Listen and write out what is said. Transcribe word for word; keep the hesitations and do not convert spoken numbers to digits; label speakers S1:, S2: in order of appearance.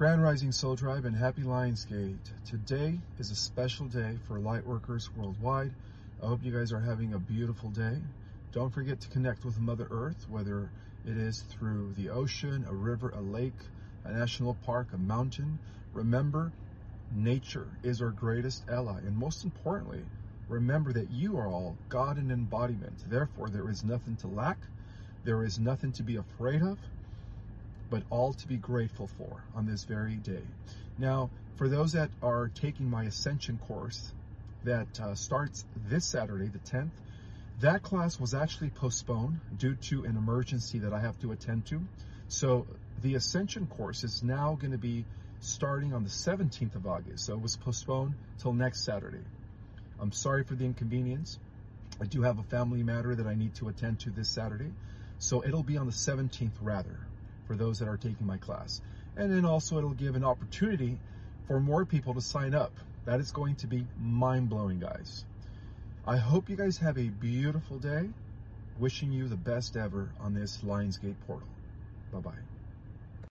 S1: Grand Rising Soul Tribe and happy Lionsgate. Today is a special day for light workers worldwide. I hope you guys are having a beautiful day. Don't forget to connect with Mother Earth, whether it is through the ocean, a river, a lake, a national park, a mountain. Remember, nature is our greatest ally. And most importantly, remember that you are all God in embodiment. Therefore, there is nothing to lack. There is nothing to be afraid of, but all to be grateful for on this very day. Now, for those that are taking my Ascension course that uh, starts this Saturday, the tenth, that class was actually postponed due to an emergency that I have to attend to. So the Ascension course is now going to be starting on the seventeenth of August. So it was postponed till next Saturday. I'm sorry for the inconvenience. I do have a family matter that I need to attend to this Saturday. So it'll be on the seventeenth rather, for those that are taking my class. And then also it'll give an opportunity for more people to sign up. That is going to be mind-blowing, guys. I hope you guys have a beautiful day. Wishing you the best ever on this Lionsgate portal. Bye-bye.